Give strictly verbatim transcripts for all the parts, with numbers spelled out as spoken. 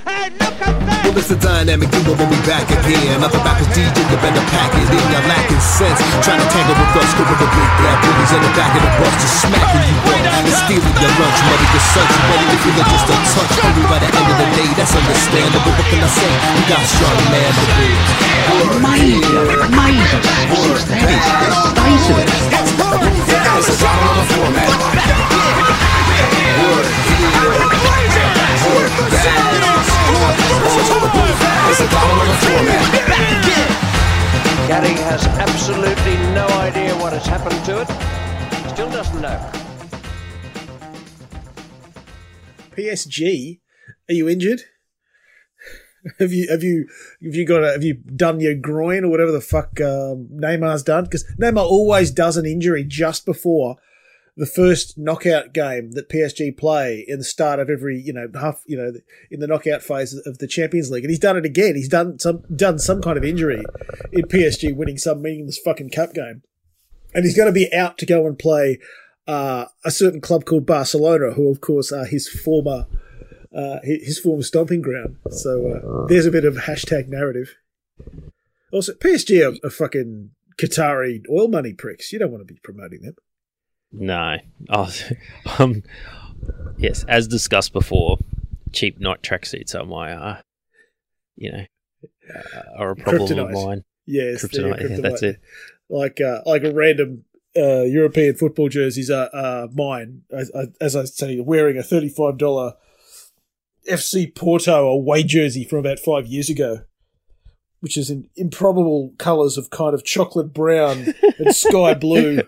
Hey, look at that! Well, it's a dynamic duo when we back again. Other rappers D J, you better pack it in. You're lacking sense, trying to tangle with us. Go with the big black bullies in the back of the bus, just smacking you up and stealing your lunch money. The search you ready to feel it just a touch. Only by the end of the day, that's understandable. What can I say? You got strong man to be. Amazing, amazing. That is the state of it. It's a drama on the format. It's a drama on the format. Gary has absolutely no idea what has happened to it. Still doesn't know. P S G, are you injured? Have you have you have you got a, have you done your groin or whatever the fuck um, Neymar's done? Because Neymar always does an injury just before the first knockout game that P S G play in the start of every you know half you know in the knockout phase of the Champions League, and he's done it again. He's done some done some kind of injury in P S G winning some meaningless fucking cup game, and he's going to be out to go and play uh, a certain club called Barcelona, who of course are his former. Uh, his former stomping ground. So uh, there's a bit of hashtag narrative. Also, P S G are, are fucking Qatari oil money pricks. You don't want to be promoting them. No. Oh, um, yes, as discussed before, cheap night tracksuits are my, uh, you know, uh, are a problem Kryptonite. of mine. Yes, Kryptonite, kryptonite. yeah, that's it. Like uh, like a random uh, European football jerseys are uh, mine. As, as I say, wearing a thirty-five dollars F C Porto away jersey from about five years ago, which is in improbable colours of kind of chocolate brown and sky blue.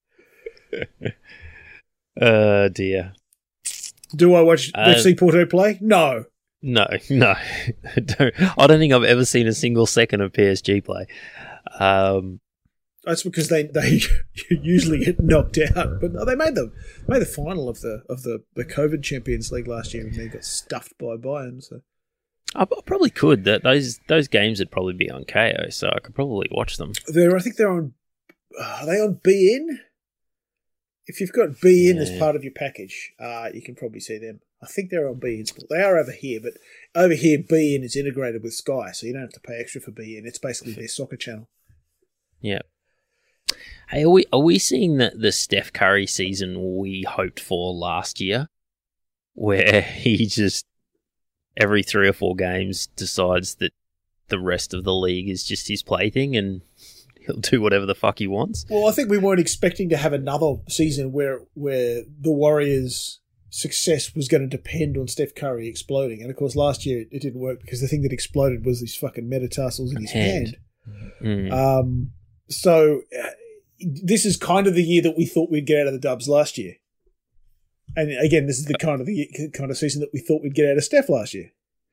Oh, dear. Do I watch Uh, F C Porto play? No. No, no. I don't, I don't think I've ever seen a single second of P S G play. Um, That's because they, they usually get knocked out. But no, they made the made the final of the of the, the COVID Champions League last year, and they got stuffed by Bayern. So I, I probably could. That those those games would probably be on K O, so I could probably watch them. they're I think they're on. Are they on B N? If you've got B N Yeah. as part of your package, uh, you can probably see them. I think they're on B N Sport. They are over here, but over here B N is integrated with Sky, so you don't have to pay extra for B N. It's basically their soccer channel. Yeah. Hey, are we are we seeing the the Steph Curry season we hoped for last year, where he just every three or four games decides that the rest of the league is just his plaything and he'll do whatever the fuck he wants? Well, I think we weren't expecting to have another season where where the Warriors' success was going to depend on Steph Curry exploding. And, of course, last year it didn't work because the thing that exploded was these fucking metatarsals in his hand. hand. Mm. Um, so uh, this is kind of the year that we thought we'd get out of the Dubs last year. And, again, this is the kind of the kind of season that we thought we'd get out of Steph last year.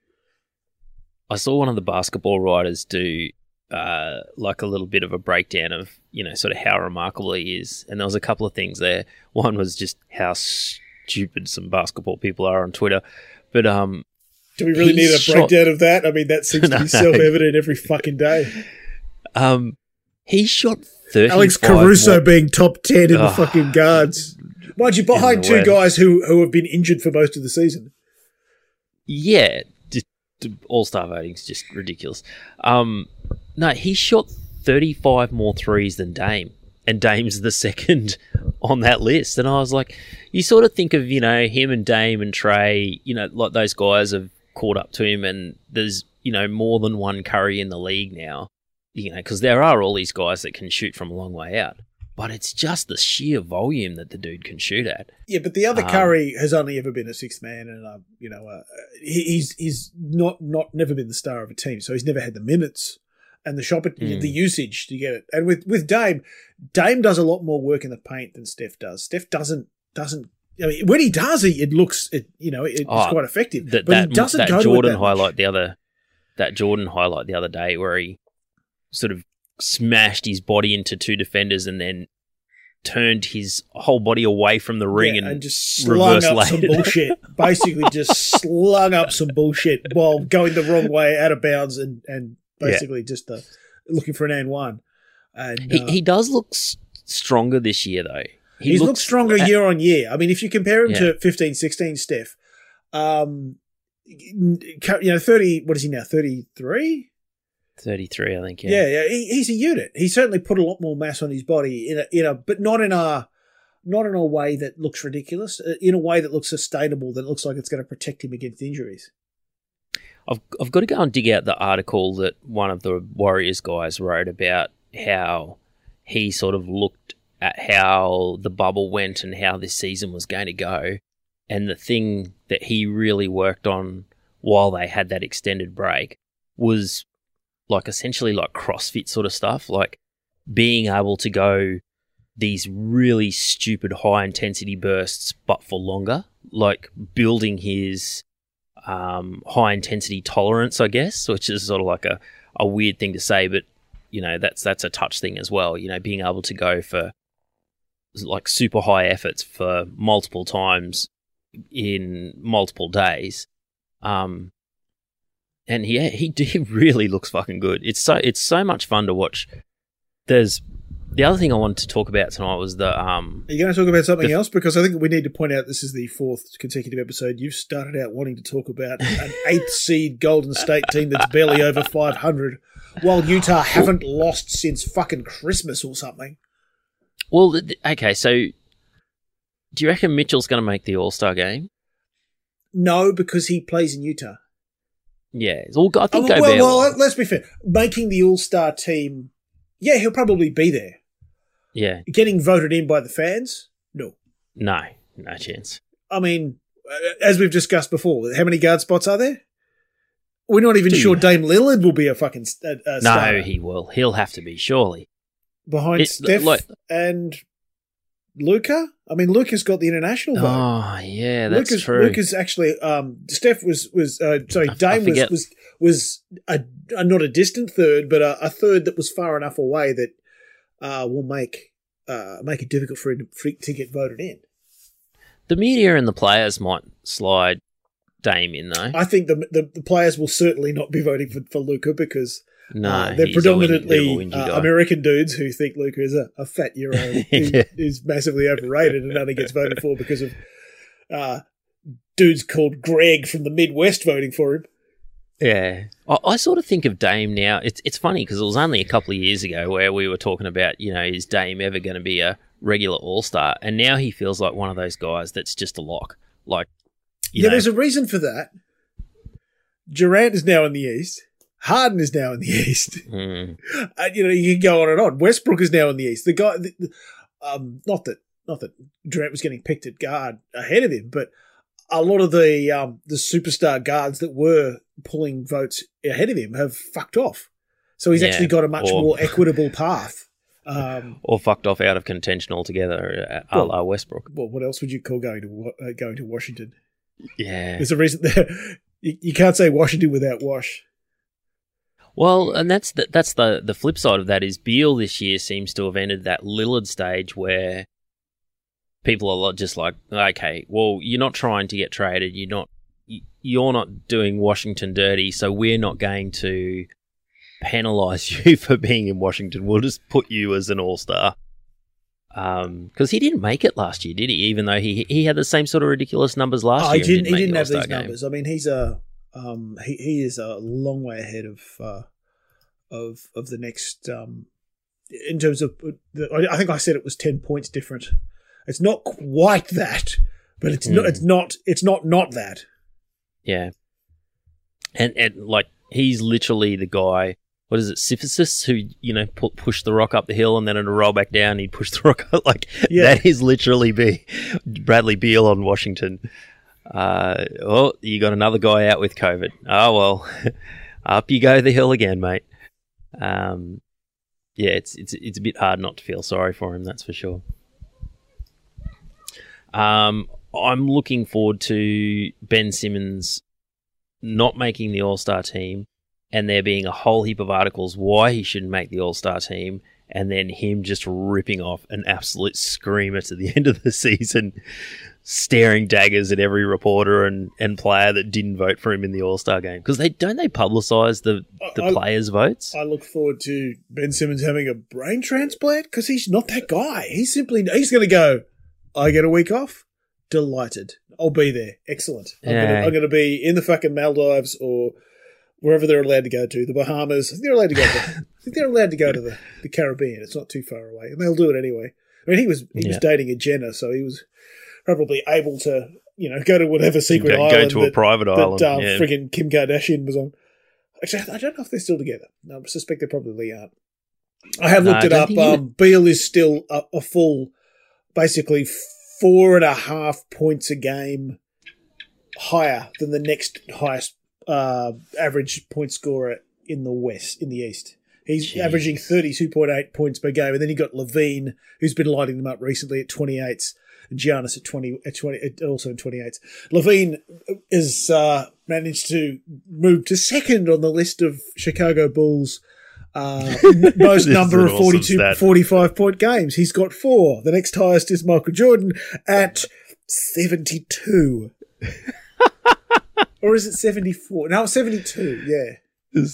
I saw one of the basketball writers do uh, like a little bit of a breakdown of, you know, sort of how remarkable he is. And there was a couple of things there. One was just how stupid some basketball people are on Twitter. But um, do we really need a shot- breakdown of that? I mean, that seems No, to be no. self-evident every fucking day. Um, he shot thirty. Alex Caruso more- being top ten in the Oh. fucking guards. Mind you, behind In the two West. guys who, who have been injured for most of the season. Yeah, just all-star voting's just ridiculous. Um, no, he shot thirty-five more threes than Dame, and Dame's the second on that list. And I was like, you sort of think of, you know, him and Dame and Trey, you know, like those guys have caught up to him, and there's, you know, more than one Curry in the league now, you know, because there are all these guys that can shoot from a long way out. But it's just the sheer volume that the dude can shoot at. Yeah, but the other Um, Curry has only ever been a sixth man, and uh, you know uh, he, he's he's not not never been the star of a team, so he's never had the minutes and the shot, Mm. the usage to get it. And with with Dame, Dame does a lot more work in the paint than Steph does. Steph doesn't doesn't. I mean, when he does, he it looks it you know it, Oh, it's quite effective. That, but that, he doesn't that go Jordan to it that much. highlight the other, that Jordan highlight the other day where he sort of smashed his body into two defenders and then turned his whole body away from the ring Yeah, and, and just slung reverse up some laid it. bullshit. Basically, just slung up some bullshit while going the wrong way, out of bounds, and and basically just uh, looking for an and one. And He, uh, he does look s- stronger this year, though. He he's looks looked stronger at- year on year. I mean, if you compare him Yeah. to fifteen, sixteen Steph, um, you know, thirty. What is he now? Thirty-three. thirty-three, I think. Yeah, Yeah, yeah. He, he's a unit. He certainly put a lot more mass on his body in a, in a, but not in a, not in a way that looks ridiculous. In a way that looks sustainable. That looks like it's going to protect him against injuries. I've I've got to go and dig out the article that one of the Warriors guys wrote about how he sort of looked at how the bubble went and how this season was going to go, and the thing that he really worked on while they had that extended break was like essentially like CrossFit sort of stuff, like being able to go these really stupid high intensity bursts but for longer, like building his um, high intensity tolerance, I guess, which is sort of like a, a weird thing to say, but you know, that's that's a touch thing as well, you know, being able to go for like super high efforts for multiple times in multiple days. Um, and yeah, he, he really looks fucking good. It's so it's so much fun to watch. There's the other thing I wanted to talk about tonight was the um. Are you going to talk about something the, else? Because I think we need to point out this is the fourth consecutive episode. You've started out wanting to talk about an eighth seed Golden State team that's barely over five hundred, while Utah haven't lost since fucking Christmas or something. Well, okay, so do you reckon Mitchell's going to make the All-Star game? No, because he plays in Utah. Yeah, well, I think oh, Gobert well, well, will. let's be fair. Making the All-Star team, yeah, he'll probably be there. Yeah. Getting voted in by the fans? No. No, no chance. I mean, as we've discussed before, how many guard spots are there? We're not even Dude. sure Dame Lillard will be a fucking uh, uh, starter. No, he will. He'll have to be, surely. Behind It's Steph like- and Luka? I mean, Luka's got the international vote. Oh, yeah, that's Luka's, true. Luka's actually, um, Steph was, was uh, sorry, I- I Dame was, forget. was, was a, a, not a distant third, but a, a third that was far enough away that uh, will make uh, make it difficult for him to, to get voted in. The media and the players might slide Dame in, though. I think the the, the players will certainly not be voting for, for Luka because No, uh, they're he's a win- predominantly they're a whingy uh, guy. American dudes who think Luka is a, a fat Euro who, Yeah. who's massively overrated and only gets voted for because of uh, dudes called Greg from the Midwest voting for him. Yeah, I, I sort of think of Dame now. It's it's funny because it was only a couple of years ago where we were talking about, you know, is Dame ever going to be a regular All Star? And now he feels like one of those guys that's just a lock. Like, you Yeah, know, there's a reason for that. Durant is now in the East. Harden is now in the East. mm, Uh, you know, you can go on and on. Westbrook is now in the East. The guy, the, the- um, not that, not that Durant was getting picked at guard ahead of him, but a lot of the um, the superstar guards that were pulling votes ahead of him have fucked off. So he's Yeah, actually got a much or- more equitable path. Um, or fucked off out of contention altogether, a Well- la Westbrook. well, what else would you call going to Wa- uh, going to Washington? Yeah. There's a reason there. You, you can't say Washington without Wash. Well, and that's the, that's the the flip side of that is Beal this year seems to have entered that Lillard stage where people are lo- just like, okay, well, you're not trying to get traded, you're not y- you're not doing Washington dirty, so we're not going to penalise you for being in Washington. We'll just put you as an all-star. Um, because he didn't make it last year, did he? Even though he he had the same sort of ridiculous numbers last Oh, year. he and didn't. He make didn't the have these All-Star game. numbers. I mean, he's a um, he he is a long way ahead of uh, of of the next um, in terms of. The, I think I said it was ten points different. It's not quite that, but it's not. Mm. It's not. It's not not that. Yeah. And and like he's literally the guy. What is it, Sisyphus, who, you know, pu- pushed the rock up the hill and then it'd roll back down. He'd push the rock up. Like, Yeah. that is literally be Bradley Beal on Washington. Uh, oh, you got another guy out with COVID. Oh, well, up you go the hill again, mate. Um, yeah, it's it's it's a bit hard not to feel sorry for him, that's for sure. Um, I'm looking forward to Ben Simmons not making the All-Star team, and there being a whole heap of articles why he shouldn't make the All-Star team, and then him just ripping off an absolute screamer to the end of the season, staring daggers at every reporter and, and player that didn't vote for him in the All-Star game. Because they don't they publicise the, the I- players' votes? I look forward to Ben Simmons having a brain transplant because he's not that guy. He's simply he's going to go. I get a week off. delighted. I'll be there. Excellent. I'm Yeah. gonna, I'm gonna be in the fucking Maldives or wherever they're allowed to go to, the Bahamas. I think they're allowed to go to. I think they're allowed to go to the, the Caribbean. It's not too far away, and they'll do it anyway. I mean, he was he was Yeah. dating a Jenner, so he was probably able to, you know, go to whatever secret Go, go island to a that, private that island. um, yeah. friggin' Kim Kardashian was on. Actually, I don't know if they're still together. I suspect they probably aren't. I have No, looked I it don't up. think either. Um, Beal is still a, a full, basically four and a half points a game higher than the next highest uh, average point scorer in the West, in the East. He's Jeez. averaging thirty-two point eight points per game, and then you got Levine, who's been lighting them up recently at twenty-eights, and Giannis at twenty, at twenty, also in twenty-eights. Levine has uh, managed to move to second on the list of Chicago Bulls' uh, n- most This is number an of awesome forty-two, stat. forty-five point games. He's got four. The next highest is Michael Jordan at seventy-two. Or is it seventy-four? No, seventy-two, yeah.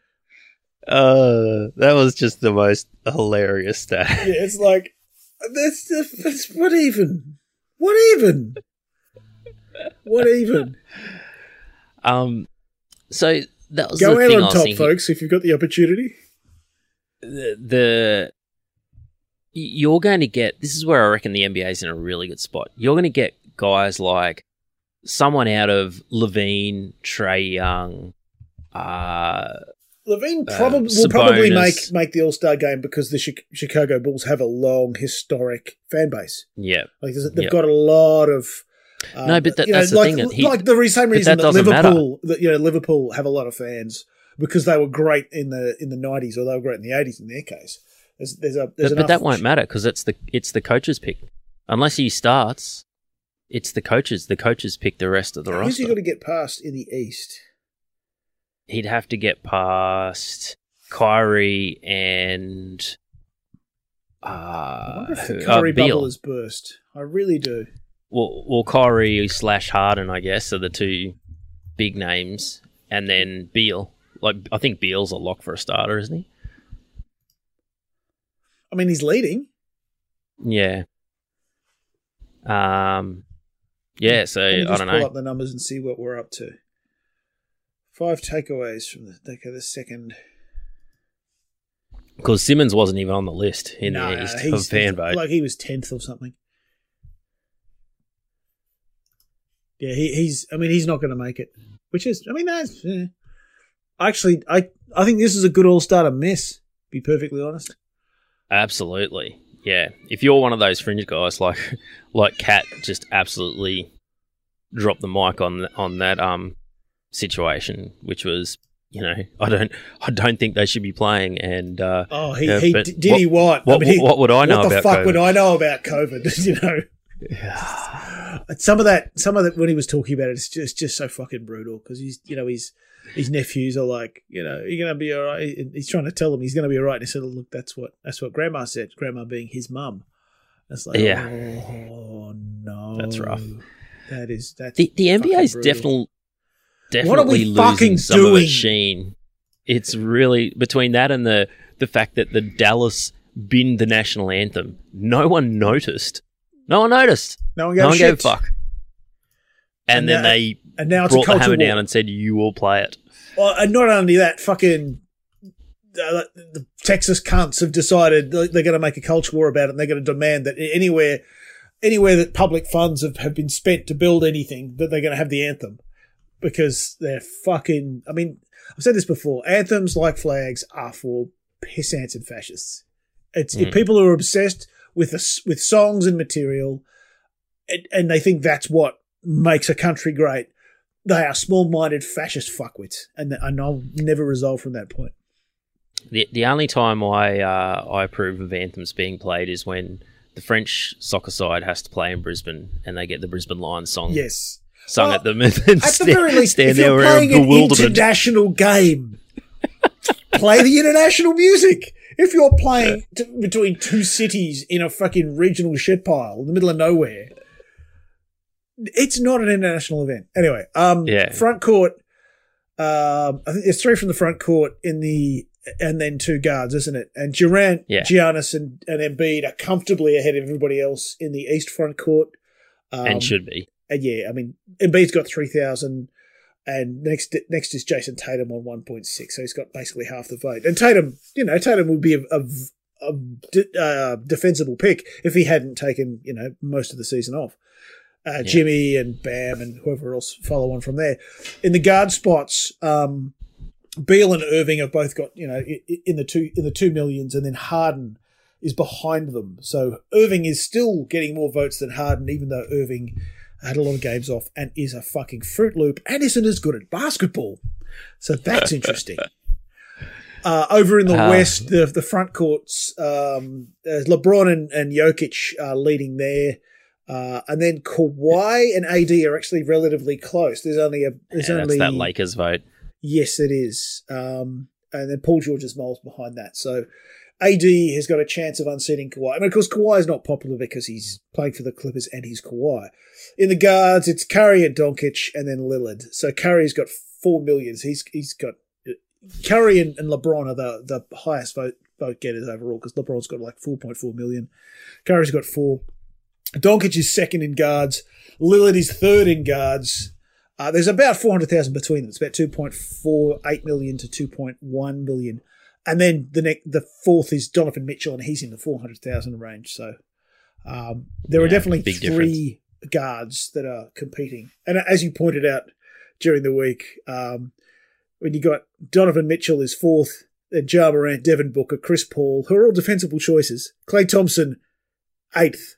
Uh, that was just the most hilarious stat. Yeah, it's like, that's, that's what even? What even? What even? Um, so that was Go the out thing on I was top, thinking. folks, if you've got the opportunity. The, the you're going to get this is where I reckon the N B A is in a really good spot. You're going to get guys like someone out of Levine, Trae Young, uh, Levine Uh, probably will probably make Sabonis. make the All Star game because the Chi- Chicago Bulls have a long historic fan base. yeah, Like there's- they've Yeah. got a lot of. Um, No, but that- you know, that's the like, thing that he- like the re- same but reason that that, doesn't matter. Liverpool, that you know, Liverpool have a lot of fans because they were great in the in the nineties or they were great in the eighties in their case. There's there's a there's but, but enough- that won't matter because it's the it's the coach's pick. Unless he starts, it's the coaches. The coaches pick the rest of the Who's roster. he got to get past in the East? He'd have to get past Kyrie and I uh, wonder if the who- Kyrie uh, Beal. bubble has burst. I really do. Well, well, Kyrie slash Harden, I guess, are the two big names, and then Beal. Like, I think Beal's a lock for a starter, isn't he? I mean, he's leading. Yeah. Um. Yeah. So Let me I just don't pull know. up the numbers and see what we're up to. Five takeaways from the, okay, the second. Because Simmons wasn't even on the list in No, the East he's- of fan vote. Like he was tenth or something. Yeah, he, he's. I mean, he's not going to make it. Which is, I mean, that's. Yeah. Actually, I I think this is a good All Star to miss. To be perfectly honest. Absolutely. Yeah. If you're one of those fringe guys like like Kat just absolutely dropped the mic on on that um situation, which was, you know, I don't I don't think they should be playing and uh Oh, he, yeah, he but did what, he what? What, I mean, he, what would I know what the about fuck COVID? would I know about COVID? You know. Some of that, some of that when he was talking about it, it's just just so fucking brutal because he's, you know, his his nephews are like, you know, you're gonna be all right. And he's trying to tell them he's gonna be all right. And he said, look, that's what that's what Grandma said. Grandma being his mum. That's like, Yeah. oh no, That's rough. That is that's The the N B A is fucking brutal. definitely What are we definitely fucking losing some of doing? its sheen. It's really between that and the the fact that the Dallas binned the national anthem. No one noticed. No one noticed. No one gave No a one shit. gave a fuck. And, And then now- they and now it's a brought the culture hammer war. down and said, "You will play it." Well, and not only that, fucking uh, the Texas cunts have decided they're going to make a culture war about it, and they're going to demand that anywhere, anywhere that public funds have, have been spent to build anything, that they're going to have the anthem because they're fucking. I mean, I've said this before. Anthems like flags are for pissants and fascists. It's if Mm. people who are obsessed with the, with songs and material, and, and they think that's what makes a country great. They are small-minded fascist fuckwits, and, and I'll never resolve from that point. The the only time I uh, I approve of anthems being played is when the French soccer side has to play in Brisbane and they get the Brisbane Lions song Yes. sung Well, at them and At the stand, very least, stand if there you're around playing an bewilderment. international game, play the international music. If you're playing t- between two cities in a fucking regional shit pile in the middle of nowhere, it's not an international event. Anyway, um, Yeah. front court. Um, I think there's three from the front court in the, and then two guards, isn't it? And Durant, Yeah. Giannis, and, and Embiid are comfortably ahead of everybody else in the East front court. Um, and should be. And yeah, I mean, Embiid's got three thousand, and next next is Jason Tatum on one point six, so he's got basically half the vote. And Tatum, you know, Tatum would be a, a, a uh, defensible pick if he hadn't taken, you know, most of the season off. Uh, Yeah. Jimmy and Bam and whoever else follow on from there. In the guard spots, um, Beal and Irving have both got, you know, in the two in the two millions, and then Harden is behind them. So Irving is still getting more votes than Harden, even though Irving had a lot of games off and is a fucking Fruit Loop and isn't as good at basketball. So that's interesting. Uh, over in the Uh, West, the the front courts, um, uh, LeBron and, and Jokic are leading there. Uh, and then Kawhi and A D are actually relatively close. There's only a there's Yeah, only that's that Lakers vote. Yes, it is. Um, and then Paul George is miles behind that. So A D has got a chance of unseating Kawhi. I mean, of course, Kawhi is not popular because he's playing for the Clippers and he's Kawhi. In the guards, it's Curry and Doncic and then Lillard. So Curry's got four millions. He's he's got Curry and, and LeBron are the, the highest vote vote getters overall because LeBron's got like four point four million. Curry's got four. Doncic is second in guards. Lillard is third in guards. Uh, there's about four hundred thousand between them. It's about two point four eight million to two point one million. And then the ne- the fourth is Donovan Mitchell, and he's in the four hundred thousand range. So um, there are Yeah, definitely big three guards that are competing. And as you pointed out during the week, um, when you got Donovan Mitchell is fourth, then Ja Morant, Devin Booker, Chris Paul, who are all defensible choices. Klay Thompson, eighth.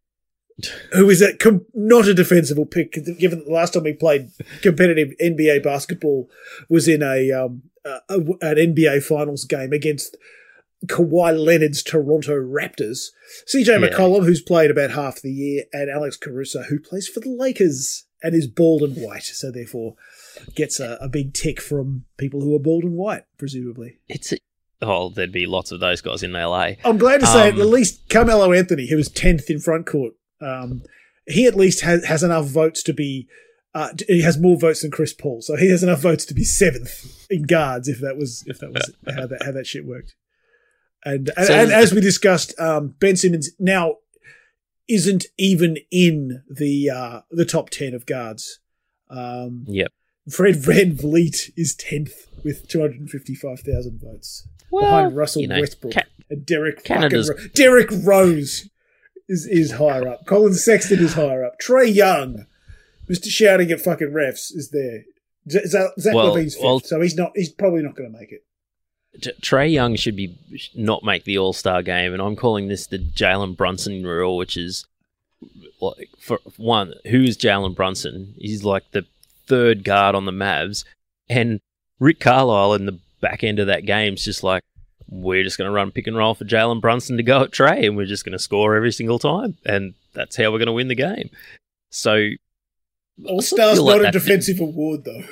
Who is a, com- not a defensible pick, given that the last time he played competitive N B A basketball was in a, um, a, a an N B A Finals game against Kawhi Leonard's Toronto Raptors. C J Yeah. McCollum, who's played about half the year, and Alex Caruso, who plays for the Lakers and is bald and white, so therefore gets a, a big tick from people who are bald and white, presumably. It's a, oh, there'd be lots of those guys in L A. I'm glad to say Um, at least Carmelo Anthony, who was tenth in front court, um, he at least has, has enough votes to be, uh, he has more votes than Chris Paul, so he has enough votes to be seventh in guards if that was if that was how that how that shit worked. And and, So- and as we discussed, um, Ben Simmons now isn't even in the uh, the top ten of guards. Um, Yep. Fred Van Vliet is tenth with two hundred fifty-five thousand votes behind Russell you know, Westbrook Ca- and Derek Canada's- fucking Ro- Derek Rose is is higher up. Colin Sexton is higher up. Trey Young, Mister Shouting at fucking refs, is there. Z- Z- Zach Well, Levine's fifth, well- so he's not. He's probably not going to make it. T- Trey Young should be not make the All Star game, and I'm calling this the Jalen Brunson rule, which is like for one, who is Jalen Brunson? He's like the third guard on the Mavs, and Rick Carlisle in the back end of that game is just like, we're just going to run pick and roll for Jalen Brunson to go at Trey, and we're just going to score every single time, and that's how we're going to win the game. So All Stars feel like not a that- defensive award though.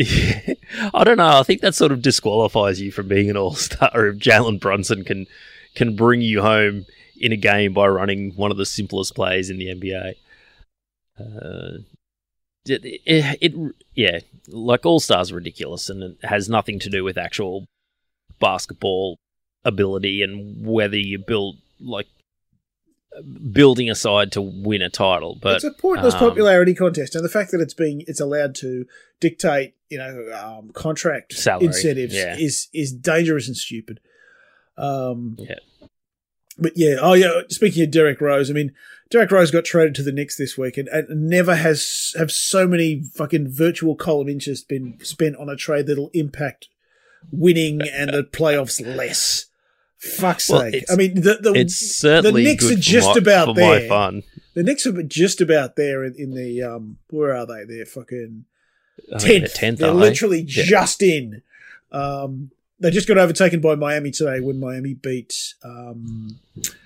I don't know. I think that sort of disqualifies you from being an all-star if Jalen Brunson can can bring you home in a game by running one of the simplest plays in the N B A. Uh, it, it, it yeah, like all-stars are ridiculous, and it has nothing to do with actual basketball ability and whether you build like building a side to win a title. But It's a pointless um, popularity contest, and the fact that it's being it's allowed to dictate, you know, um, contract Salary, incentives yeah. is is dangerous and stupid. Um, Yeah. But yeah, oh yeah. Speaking of Derek Rose, I mean, Derek Rose got traded to the Knicks this week, and, and never has have so many fucking virtual column inches been spent on a trade that'll impact winning and the playoffs less. Fuck's Well, sake! it's- I mean, the the, It's certainly the Knicks good are just for my, about for there. my fun. The Knicks are just about there in, in the um. Where are they? They're fucking I think tenth. tenth, They're aren't they? literally Yeah. just in. Um, they just got overtaken by Miami today when Miami beat um,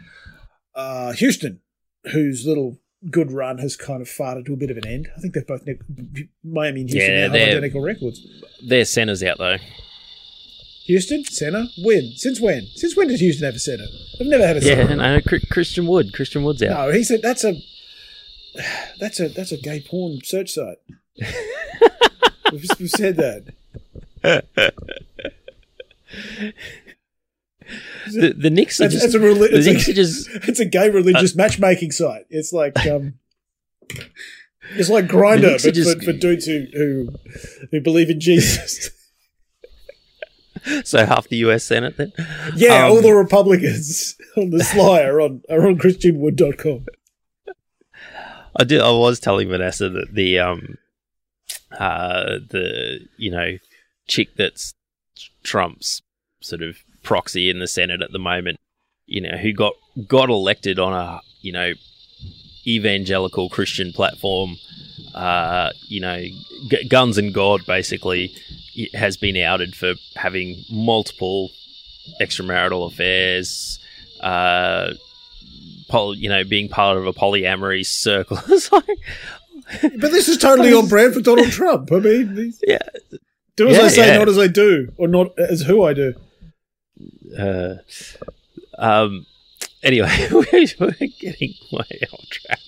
uh, Houston, whose little good run has kind of farted to a bit of an end. I think they've both ne- Miami and Houston Yeah, now have they're- identical records. Their center's out though. Houston center when? Since when? Since when did Houston have a center? They've never had a Yeah, center. no, Chr- Christian Wood. Christian Wood's out. No, he said that's a that's a that's a gay porn search site. we've, we've said that. The, the Knicks are That's, just. that's a reli- the it's, Knicks a, are just. it's a gay religious matchmaking site. It's like um, It's like Grindr, Knicks are but just- for, for dudes who, who who believe in Jesus. So half the U S Senate then? Yeah, Um, all the Republicans on the sly are on are on Christian Wood dot com. I did. I was telling Vanessa that the um, uh, the you know, chick that's Trump's sort of proxy in the Senate at the moment, you know, who got got elected on a you know evangelical Christian platform, uh, you know, g- guns and God basically, has been outed for having multiple extramarital affairs. Uh, Poly, you know, being part of a polyamory circle. It's like, But this is totally on brand for Donald Trump. I mean, these- yeah. do as Yeah, I say, yeah. not as I do, or not as who I do. Uh, um. Anyway, we're, we're getting way off track.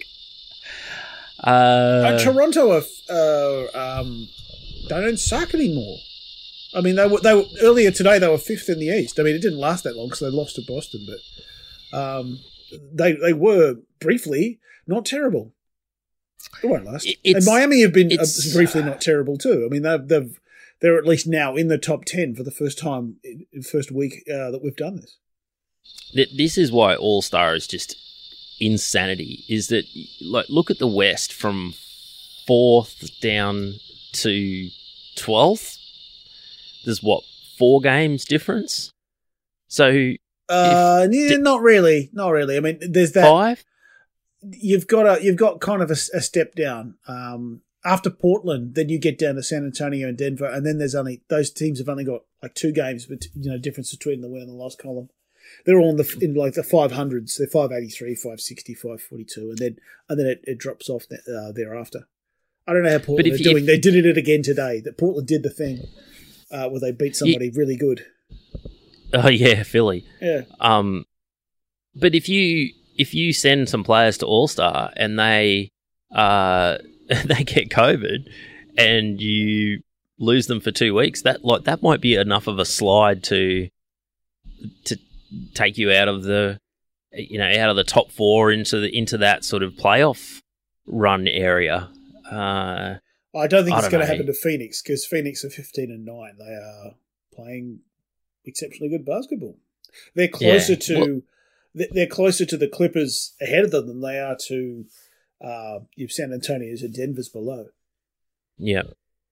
Uh, Uh, Toronto are, uh, um, they don't suck anymore. I mean, they were, they were earlier today. They were fifth in the East. I mean, it didn't last that long because they lost to Boston, but um, they they were briefly not terrible. It won't last. It- And it's- Miami have been uh, it's- briefly not terrible too. I mean, they've, they've they're at least now in the top ten for the first time in in the first week uh, that we've done this. th- this is why All Star is just insanity. Is that, like, look at the West from fourth down to twelfth. There's what, four games difference? So Uh, yeah, di- not really, not really. I mean, there's that. five. You've got a you've got kind of a, a step down. Um, after Portland, then you get down to San Antonio and Denver, and then there's only those teams have only got like two games, but you know, difference between the win and the loss column. They're all in the in like the five hundreds. They're five eighty three, five sixty, five forty two, and then and then it, it drops off uh, thereafter. I don't know how Portland if are you- doing. if- They did it again today. That Portland did the thing uh, where they beat somebody really good. Oh yeah, Philly. Yeah. Um, but if you if you send some players to All Star and they uh they get COVID and you lose them for two weeks, that like that might be enough of a slide to to take you out of the you know out of the top four into the into that sort of playoff run area. Uh, I don't think I it's don't going to know. happen to Phoenix because Phoenix are fifteen and nine. They are playing exceptionally good basketball. They're closer Yeah, to well- th- they're closer to the Clippers ahead of them than they are to uh, if San Antonio's and Denver's below. yeah.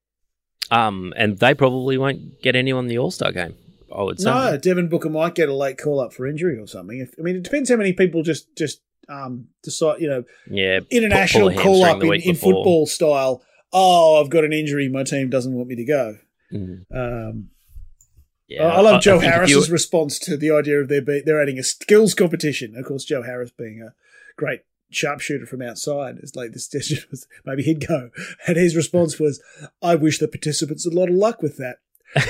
Um, and they probably won't get anyone in the All Star game, I would say. No, Devin Booker might get a late call up for injury or something. If, I mean, it depends how many people just just um, decide. You know, Yeah, international pull a call hamstring up the in, week in before. football style. Oh, I've got an injury. My team doesn't want me to go. Mm. Um, Yeah, I love Joe think if Harris's you- response to the idea of there be, they're adding a skills competition. Of course, Joe Harris being a great sharpshooter from outside, it's like this suggestion was maybe he'd go. And his response was, "I wish the participants a lot of luck with that."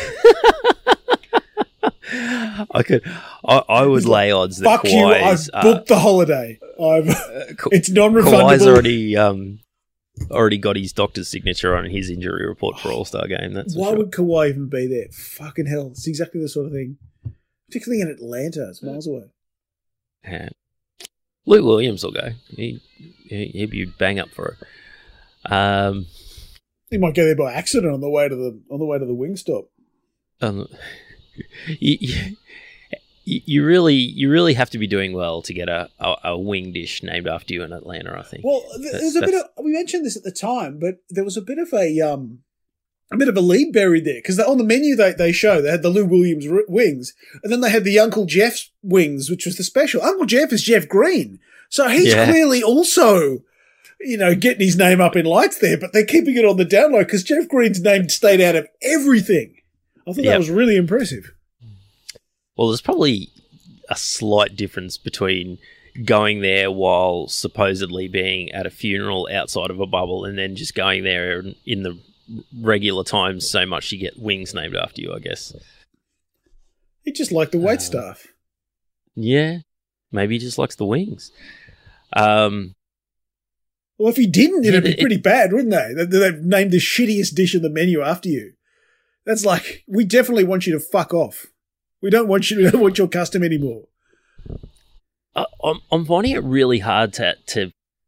I could, I, I would lay odds that Fuck you! I've Kawhi's, uh, booked the holiday. I've Ka- it's Kawhi's non-refundable. already um already got his doctor's signature on his injury report for All Star game. That's for Why sure. would Kawhi even be there? Fucking hell! It's exactly the sort of thing. Particularly in Atlanta, it's miles away. Yeah. Luke Williams will go. He, he he'd be bang up for it. Um, He might go there by accident on the way to the on the way to the Wingstop. um you, you, you really you really have to be doing well to get a, a, a wing dish named after you in Atlanta, I think. Well, th- That's- there's a bit of that's- we mentioned this at the time, but there was a bit of a um a bit of a lead buried there because on the menu they they show they had the Lou Williams r- wings, and then they had the Uncle Jeff's wings, which was the special. Uncle Jeff is Jeff Green, so he's Yeah. clearly also, you know, getting his name up in lights there, but they're keeping it on the down low because Jeff Green's name stayed out of everything. I thought Yep. that was really impressive. Well, there's probably a slight difference between going there while supposedly being at a funeral outside of a bubble and then just going there in the regular times so much you get wings named after you, I guess. He just liked the wait Uh, staff. Yeah, maybe he just likes the wings. Um, Well, if he didn't, Yeah, it'd be it- pretty bad, wouldn't they? They- They've named the shittiest dish in the menu after you. That's like, we definitely want you to fuck off. We don't want you. We don't want your custom anymore. I, I'm, I'm finding it really hard to, to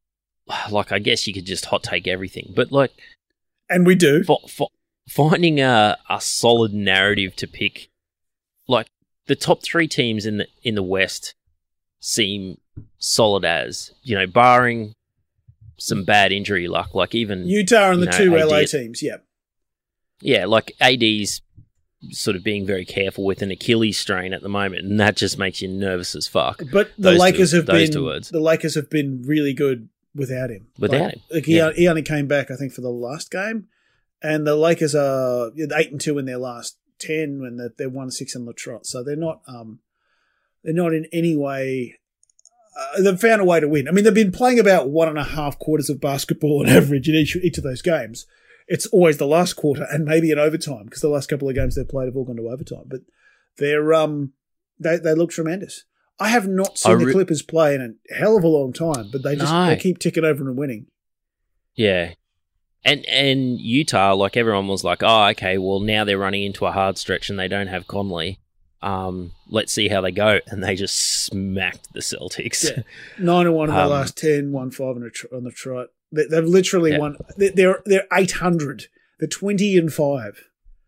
like, I guess you could just hot take everything, but like, And we do. f- f- finding a, a solid narrative to pick, like the top three teams in the in the West seem solid as, you know, barring some bad injury luck, like even Utah and you the know, two L A A D teams, yeah. Yeah, like A D's sort of being very careful with an Achilles strain at the moment, and that just makes you nervous as fuck. But the Those Lakers two- have those been two words. the Lakers have been really good without him. Without like, him, like he, yeah. he only came back, I think, for the last game, and the Lakers are eight and two in their last ten when they're, they're one six in the trot. So they're not um they're not in any way. Uh, they've found a way to win. I mean, they've been playing about one and a half quarters of basketball on average in each each of those games. It's always the last quarter and maybe in overtime because the last couple of games they've played have all gone to overtime. But they're um they they look tremendous. I have not seen re- the Clippers play in a hell of a long time, but they just No. they keep ticking over and winning. Yeah. And and Utah, like everyone was like, oh, okay, well now they're running into a hard stretch and they don't have Conley. Um, let's see how they go. And they just smacked the Celtics. Yeah. Nine and one in the Um, last ten, one five on the tr- on the trot. They, they've literally Yeah. won. They're they're, they're eight hundred. They're twenty and five.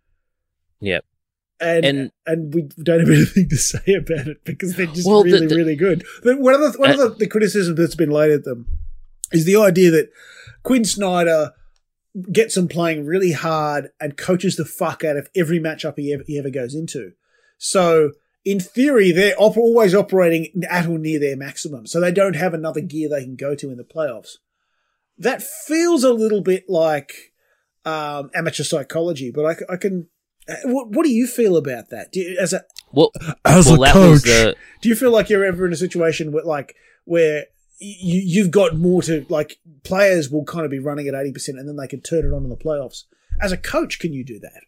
Yep. And, And- and we don't have anything to say about it because they're just Well, the- really, the- really good. But one of the one Uh, of the, the criticisms that's been laid at them is the idea that Quinn Snyder gets them playing really hard and coaches the fuck out of every matchup he ever, he ever goes into. So in theory, they're op- always operating at or near their maximum. So they don't have another gear they can go to in the playoffs. That feels a little bit like um, amateur psychology, but I, I can. What, what do you feel about that? Do you, as a Well, as well, that was the do you feel like you're ever in a situation where, like, where you you've got more to like players will kind of be running at eighty percent and then they can turn it on in the playoffs? As a coach, can you do that?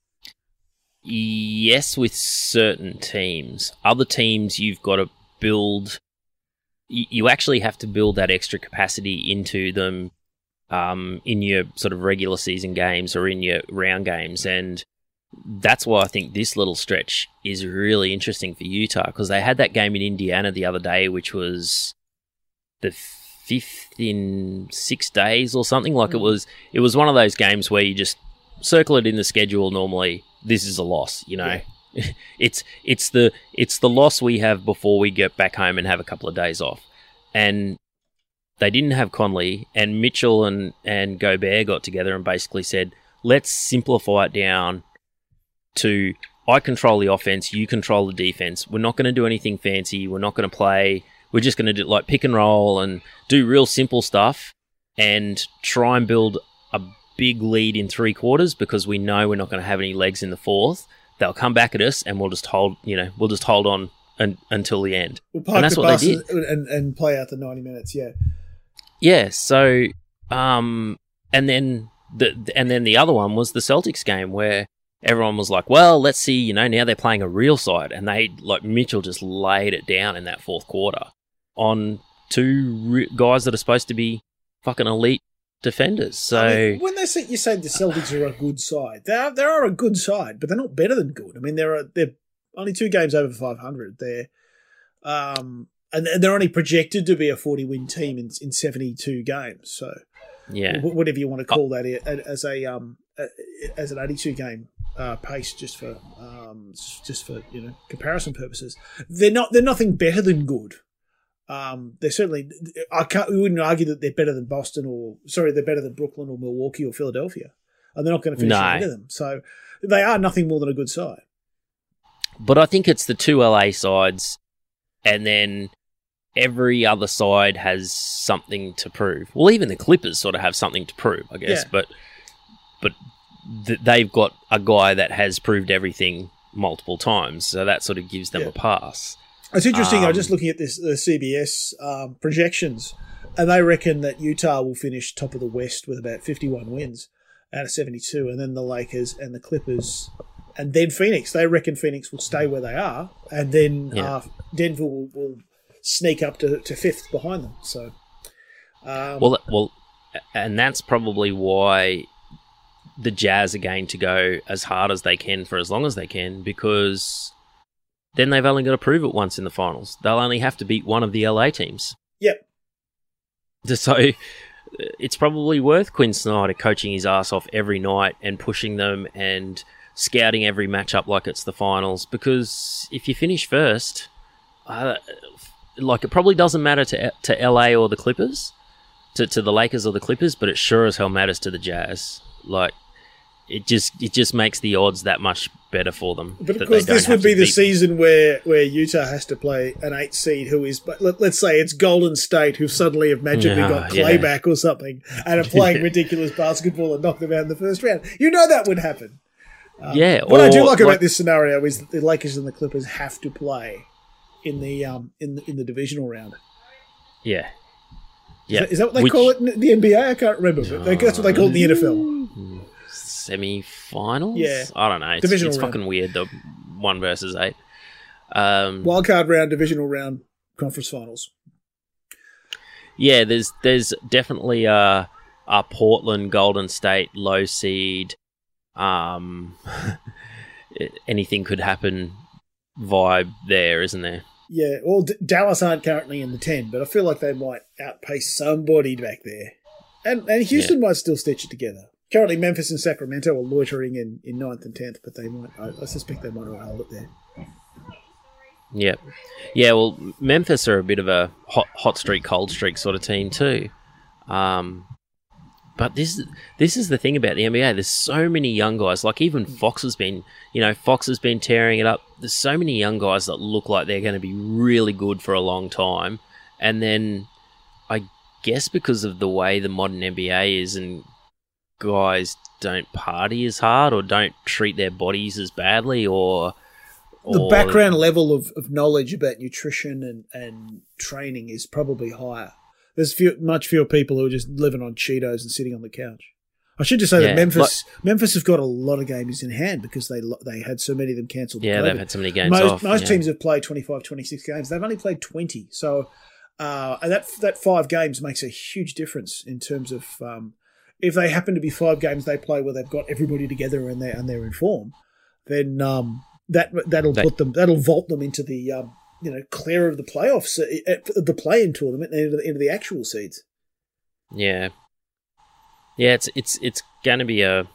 yes, with certain teams. Other teams, you've got to build. You, you actually have to build that extra capacity into them um, in your sort of regular season games or in your round games, and that's why I think this little stretch is really interesting for Utah because they had that game in Indiana the other day, which was the fifth in six days or something. Like mm. it was, it was one of those games where you just circle it in the schedule. Normally, this is a loss. You know, yeah. it's it's the it's the loss we have before we get back home and have a couple of days off, and they didn't have Conley, and Mitchell and and Gobert got together and basically said, let's simplify it down to I control the offense, you control the defense. We're not going to do anything fancy. We're not going to play. We're just going to do like pick and roll and do real simple stuff and try and build a big lead in three quarters because we know we're not going to have any legs in the fourth. They'll come back at us and we'll just hold, you know, we'll just hold on un- until the end. We'll park and that's the what bus they did. and, and, and play out the ninety minutes. Yeah. Yeah. So, um, and then the and then the other one was the Celtics game where everyone was like, well, let's see, you know, now they're playing a real side. And they, like, Mitchell just laid it down in that fourth quarter on two re- guys that are supposed to be fucking elite defenders. So, I mean, when they say you say the Celtics are a good side, they are, they are a good side, but they're not better than good. I mean, they're they're only two games over five hundred. They're um and they're only projected to be a forty win team in in seventy-two games. So yeah, whatever you want to call that as a um as an eighty-two game uh, pace, just for um just for you know comparison purposes, they're not they're nothing better than good. Um, they're certainly. I can't. We wouldn't argue that they're better than Boston or sorry, they're better than Brooklyn or Milwaukee or Philadelphia, and they're not going to finish No. ahead of them. So they are nothing more than a good side. but I think it's the two L A sides, and then every other side has something to prove. Well, even the Clippers sort of have something to prove, I guess. Yeah. But but th- they've got a guy that has proved everything multiple times, so that sort of gives them Yeah. a pass. It's interesting. I Um, was just looking at this the C B S um, projections, and they reckon that Utah will finish top of the West with about fifty-one wins out of seventy-two, and then the Lakers and the Clippers, and then Phoenix. They reckon Phoenix will stay where they are, and then Yeah. uh, Denver will, will sneak up to, to fifth behind them. So, um, Well, well, and that's probably why the Jazz are going to go as hard as they can for as long as they can, because then they've only got to prove it once in the finals. They'll only have to beat one of the L A teams. yep. So it's probably worth Quinn Snyder coaching his ass off every night and pushing them and scouting every matchup like it's the finals, because if you finish first, uh, like it probably doesn't matter to to L A or the Clippers, to, to the Lakers or the Clippers, but it sure as hell matters to the Jazz. Like, it just it just makes the odds that much better for them. But of course, this would be the season where, where Utah has to play an eight seed who is, but let, let's say it's Golden State, who suddenly have magically Yeah, got Clay yeah. back or something and are playing ridiculous basketball and knock them out in the first round. You know that would happen. yeah. What I do or, like about this scenario is that the Lakers and the Clippers have to play in the um in the, in the divisional round. Yeah. Yeah. Is that, is that what they Which- call it in the N B A? I can't remember. But they- that's what they call it in the N F L. Semi-finals? Yeah. I don't know. It's, Divisional it's round. fucking weird, the one versus eight. Um, Wild card round, divisional round, conference finals. yeah, there's there's definitely a, a Portland, Golden State, low seed. Um, anything could happen vibe there, isn't there? Yeah, well, D- Dallas aren't currently in the ten, but I feel like they might outpace somebody back there. And and Houston might still stitch it together. Currently, Memphis and Sacramento are loitering in, in ninth and tenth, but they might. I, I suspect they might hold it there. Yeah. Yeah, well, Memphis are a bit of a hot hot streak, cold streak sort of team too. Um, but this this is the thing about the N B A. There's so many young guys. Like even Fox has been, you know, Fox has been tearing it up. There's so many young guys that look like they're going to be really good for a long time. And then I guess because of the way the modern N B A is and guys don't party as hard or don't treat their bodies as badly or... The or background level of, of knowledge about nutrition and, and training is probably higher. There's few, much fewer people who are just living on Cheetos and sitting on the couch. I should just say Yeah, that Memphis Memphis have got a lot of games in hand because they lo- they had so many of them cancelled. Yeah, with they've COVID. had so many games most, off. Most yeah. teams have played twenty-five, twenty-six games. They've only played twenty. So uh, and that that five games makes a huge difference in terms of um, if they happen to be five games they play where they've got everybody together and they're, and they're in form, then um, that, that'll They- put them, that'll vault them into the, um, you know, clear of the playoffs, uh, the play-in tournament and into the, into the actual seeds. Yeah, yeah. It's it's it's going to be a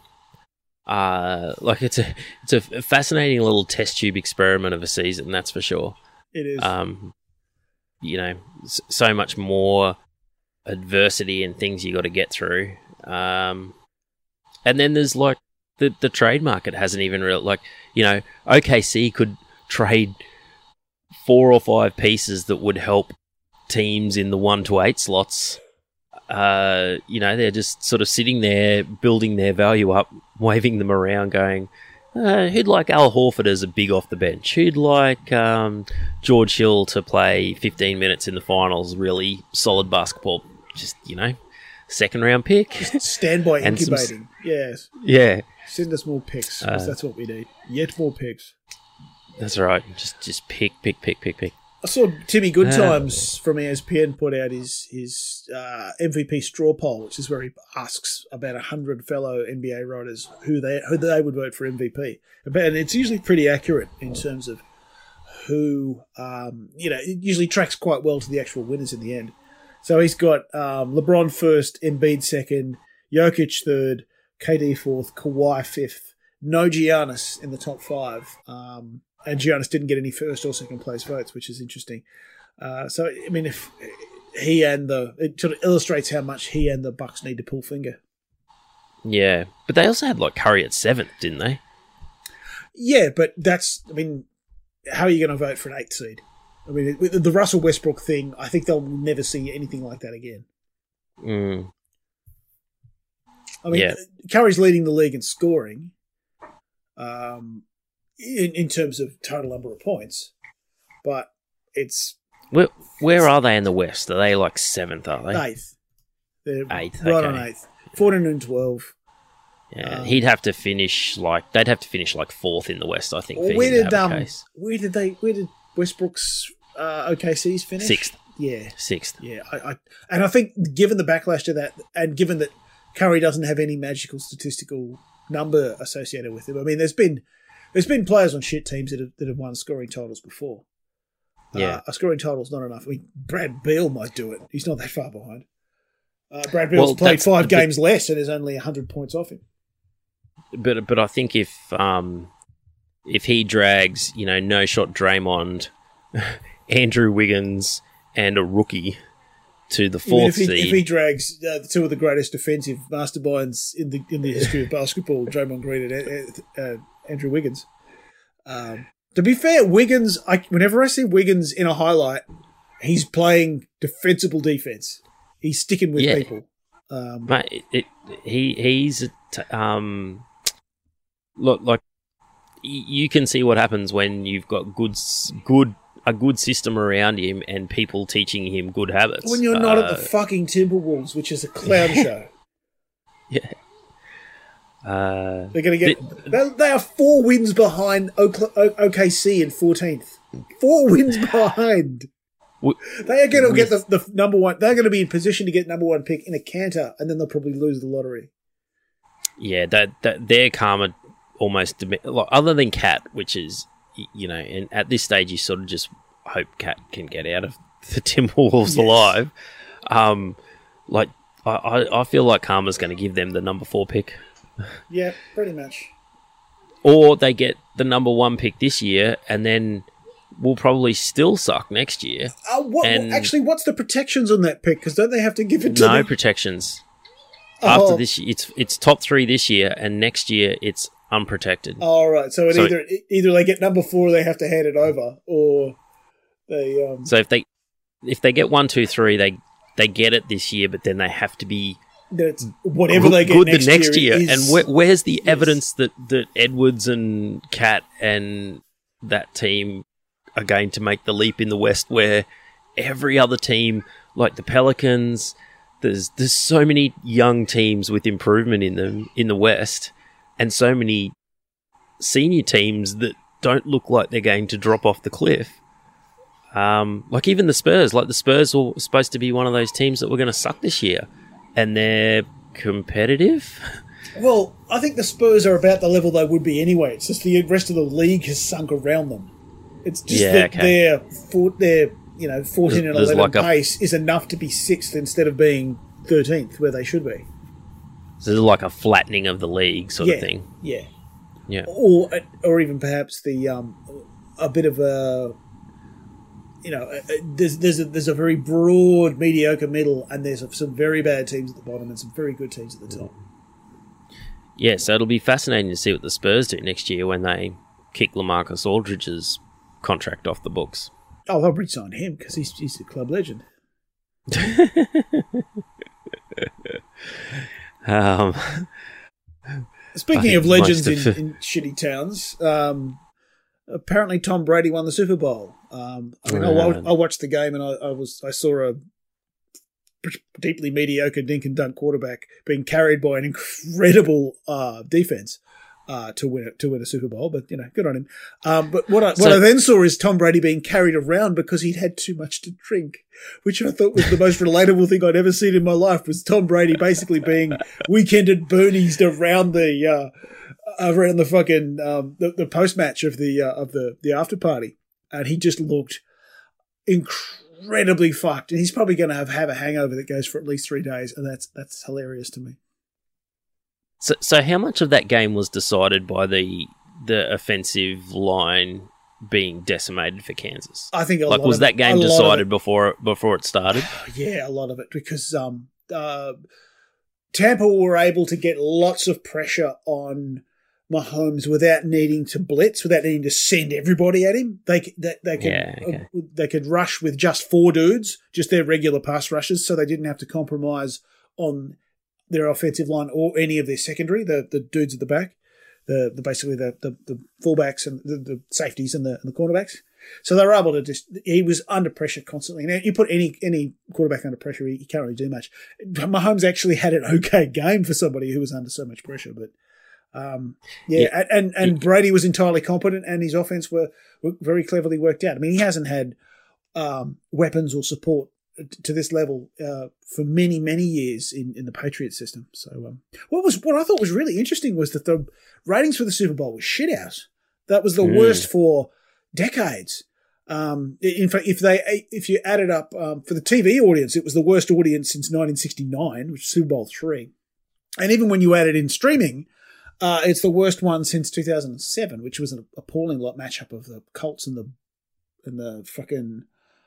uh like it's a it's a fascinating little test tube experiment of a season. That's for sure. It is. Um, you know, s- so much more adversity and things you got to get through. Um, and then there's like the the trade market hasn't even real like you know O K C could trade four or five pieces that would help teams in the one to eight slots. Uh, you know, they're just sort of sitting there building their value up, waving them around, going, uh, who'd like Al Horford as a big off the bench? Who'd like um, George Hill to play fifteen minutes in the finals? Really solid basketball. Just, you know, second round pick. Standby and some- incubating. Yes. Yeah, Send us more picks, 'cause Uh, that's what we need. Yet more picks. that's right. Just just pick, pick, pick, pick, pick. I saw Timmy Goodtimes Uh, from E S P N put out his his uh, M V P straw poll, which is where he asks about a hundred fellow N B A writers who they who they would vote for M V P, and it's usually pretty accurate in terms of who um, you know. It usually tracks quite well to the actual winners in the end. So he's got um, LeBron first, Embiid second, Jokic third, K D fourth, Kawhi fifth, no Giannis in the top five. Um, And Giannis didn't get any first or second place votes, which is interesting. Uh, so, I mean, if he and the it sort of illustrates how much he and the Bucks need to pull finger. Yeah, but they also had like Curry at seventh, didn't they? Yeah, but that's, I mean, how are you going to vote for an eighth seed? I mean, with the Russell Westbrook thing, I think they'll never see anything like that again. Mm. I mean, Yeah. Curry's leading the league in scoring, um, in in terms of total number of points, but it's Where where are they in the West? Are they like seventh? Are they? eighth. They're Eighth, right okay. on eighth. fourteen and twelve. Yeah, Um, he'd have to finish like they'd have to finish like fourth in the West, I think. For Where him to did have a um, case. where did they where did Westbrook's uh, O K C's finish? Sixth. Yeah, Sixth. yeah. I, I and I think given the backlash to that, and given that Curry doesn't have any magical statistical number associated with him, I mean, there's been there's been players on shit teams that have that have won scoring titles before. Yeah. Uh, a scoring title's not enough. I mean, Brad Beal might do it. He's not that far behind. Uh, Brad Beal's Well, played that's- five but- games less and is only one hundred points off him. But but I think if um if he drags, you know, no shot Draymond, Andrew Wiggins, and a rookie to the I mean, fourth if, he, seed, if he drags uh, two of the greatest defensive masterminds in the in the history of basketball, Draymond Green and uh, uh, Andrew Wiggins. Um, to be fair, Wiggins, I, whenever I see Wiggins in a highlight, he's playing defensible defense. He's sticking with Yeah. people. Um, Mate, it, it, he he's a t- um look like y- you can see what happens when you've got good s- good a good system around him and people teaching him good habits. when you're not Uh, at the fucking Timberwolves, which is a clown show, yeah. Uh, they're going to get. They, they are four wins behind Okla- O- O K C in fourteenth. Four wins behind. w- They are going to get the, with- the number one. They're going to be in position to get number one pick in a canter, and then they'll probably lose the lottery. yeah, that that their karma almost demi- like, other than Cat, which is y- you know, and at this stage you sort of just hope Cat can get out of the Timberwolves Yes. alive. Um, like I, I I feel like karma's going to give them the number four pick. Yeah, pretty much. Or they get the number one pick this year, and then we'll probably still suck next year. Uh, what, And- actually, what's the protections on that pick? Because don't they have to give it to No them? protections. Oh. After this, it's it's top three this year, and next year it's unprotected. All right, so, it So- either either they get number four, they have to hand it over, or they. Um, So if they if they get one, two, three, they they get it this year, but then they have to be that's whatever good, they get good next the next year. is- And where, where's the yes. evidence that that Edwards and Cat and that team are going to make the leap in the West, where every other team, like the Pelicans, there's there's so many young teams with improvement in them in the West, and so many senior teams that don't look like they're going to drop off the cliff. Um, like even the Spurs, like the Spurs were supposed to be one of those teams that were going to suck this year, and they're competitive. Well, I think the Spurs are about the level they would be anyway. It's just the rest of the league has sunk around them. It's just Yeah, that okay. their four, their you know fourteen and There's eleven like a- pace is enough to be sixth instead of being thirteenth where they should be. So there's like a flattening of the league sort yeah, of thing. yeah. Yeah. Or or even perhaps the um a bit of a you know a, a- there's there's a, there's a very broad mediocre middle, and there's some very bad teams at the bottom and some very good teams at the top. Yeah, so it'll be fascinating to see what the Spurs do next year when they kick LaMarcus Aldridge's contract off the books. Oh, they'll re-sign him because he's he's a club legend. Um, Speaking I of think legends in, most of- in shitty towns, um, apparently Tom Brady won the Super Bowl. Um, I mean, I, wa- I watched the game and I, I was I saw a deeply mediocre dink and dunk quarterback being carried by an incredible uh, defense uh, to win it to win a Super Bowl. But you know, good on him. Um, but what I, what So- I then saw is Tom Brady being carried around because he'd had too much to drink, which I thought was the most relatable thing I'd ever seen in my life. Was Tom Brady basically being weekended boonies around the uh, around the fucking um, the, the post match of the uh, of the the after party, and he just looked incredibly fucked. And he's probably going to have have a hangover that goes for at least three days, and that's that's hilarious to me. so, so how much of that game was decided by the the offensive line being decimated for Kansas? I think a Like, lot was of that it- game a lot of decided it- before before it started? Yeah, a lot of it because um, uh, Tampa were able to get lots of pressure on Mahomes without needing to blitz, without needing to send everybody at him. They c- they, they could Yeah, okay. uh, they could rush with just four dudes, just their regular pass rushers, so they didn't have to compromise on their offensive line or any of their secondary, the the dudes at the back, the, the basically the, the the fullbacks and the, the safeties and the and the cornerbacks. So they were able to just. He was under pressure constantly. Now you put any any quarterback under pressure, he, he can't really do much. Mahomes actually had an okay game for somebody who was under so much pressure, but. Um, yeah, Yeah. and and Brady was entirely competent, and his offense were, were very cleverly worked out. I mean, he hasn't had um, weapons or support to this level uh, for many many years in, in the Patriots system. So, um, what was what I thought was really interesting was that the ratings for the Super Bowl was shit house. That was the Mm. worst for decades. Um, in fact, if they if you added up um, for the T V audience, it was the worst audience since nineteen sixty-nine, which was Super Bowl three. And even when you added in streaming, uh, it's the worst one since two thousand seven, which was an appalling lot matchup of the Colts and the and the fucking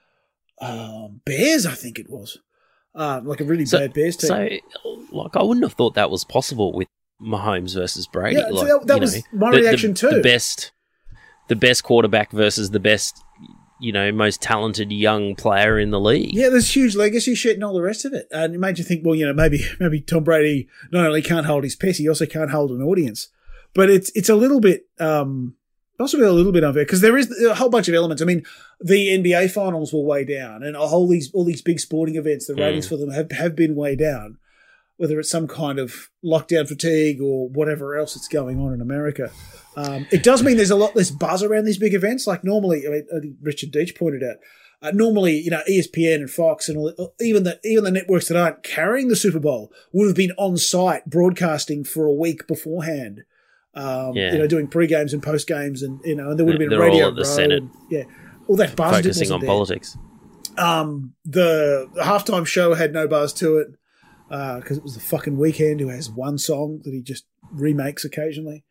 um, Bears, I think it was. Uh, like a really so, bad Bears team. So, like, I wouldn't have thought that was possible with Mahomes versus Brady. Yeah, like, so that, that you was know, my the, reaction the, too. The best, the best quarterback versus the best, you know, most talented young player in the league. Yeah, there's huge legacy shit and all the rest of it. And it made you think, well, you know, maybe maybe Tom Brady not only can't hold his piss, he also can't hold an audience. But it's it's a little bit, um, possibly a little bit unfair because there is a whole bunch of elements. I mean, the N B A finals were way down, and all these all these big sporting events, the ratings mm. for them have, have been way down. Whether it's some kind of lockdown fatigue or whatever else that's going on in America. Um, it does mean there's a lot less buzz around these big events. Like normally, I mean, I think Richard Deitch pointed out, uh, normally, you know, E S P N and Fox and all, even the even the networks that aren't carrying the Super Bowl would have been on site broadcasting for a week beforehand. Um, yeah. You know, doing pre-games and post-games and, you know, and there would have been They're radio. all at the Senate. Yeah. All that buzz focusing on there. politics. Um, the, the halftime show had no buzz to it. Because uh, it was the fucking Weeknd who has one song that he just remakes occasionally.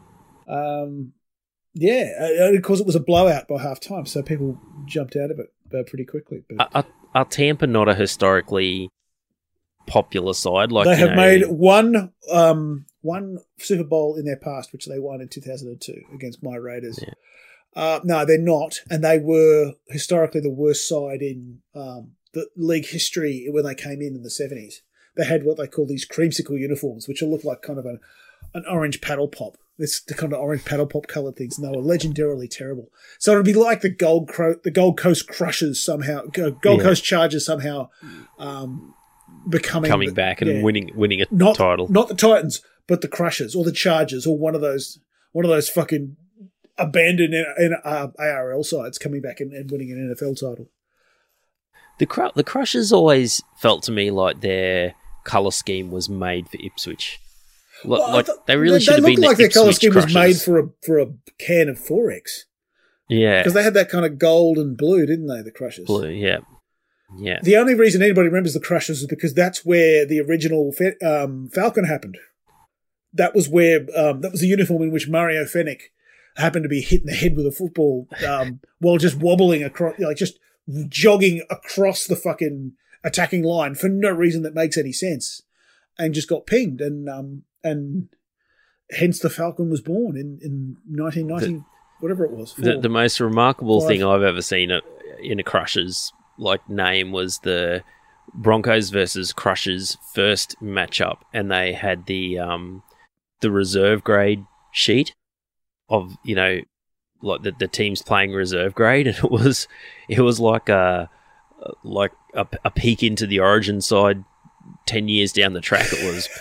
Um, yeah, and of course it was a blowout by half time, so people jumped out of it uh, pretty quickly. But are, are Tampa not a historically popular side? Like they you have know, made one um, one Super Bowl in their past, which they won in two thousand two against my Raiders. Yeah. Uh, no, they're not, and they were historically the worst side in um, the league history when they came in in the seventies. They had what they call these creamsicle uniforms, which will look like kind of an, an orange paddle pop. It's the kind of orange paddle pop coloured things, and they were legendarily terrible. So it would be like the Gold Cro- the Gold Coast Crushers somehow, Gold yeah. Coast Chargers somehow um, becoming coming the, back and yeah, winning winning a not, title. Not the Titans, but the Crushers or the Chargers or one of those one of those fucking abandoned in, in, uh, A R L sides coming back and, and winning an N F L title. The Cru- the Crushers always felt to me like their colour scheme was made for Ipswich. L- well, like th- they really they, should have they been look like the their colour scheme Crushers. was made for a for a can of Forex. Yeah, because they had that kind of gold and blue, didn't they? The Crushers. Blue, yeah, yeah. The only reason anybody remembers the Crushers is because that's where the original Fe- um, Falcon happened. That was where um, that was the uniform in which Mario Fenech happened to be hit in the head with a football um, while just wobbling across, like just jogging across the fucking attacking line for no reason that makes any sense, and just got pinged, and um, and hence the Falcon was born in, in nineteen ninety, the, whatever it was. The, the most remarkable Five. thing I've ever seen in a Crushers like name was the Broncos versus Crushers first matchup, and they had the um the reserve grade sheet of, you know, like the, the teams playing reserve grade, and it was it was like a like a, a peek into the Origin side ten years down the track. It was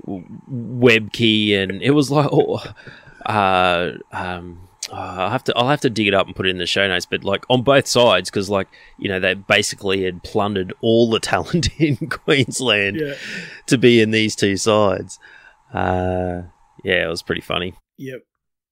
Webkey, and it was like oh, uh, um, oh, I'll have to I'll have to dig it up and put it in the show notes. But like on both sides, because like you know they basically had plundered all the talent in Queensland Yeah. to be in these two sides. Uh, yeah, it was pretty funny. Yep.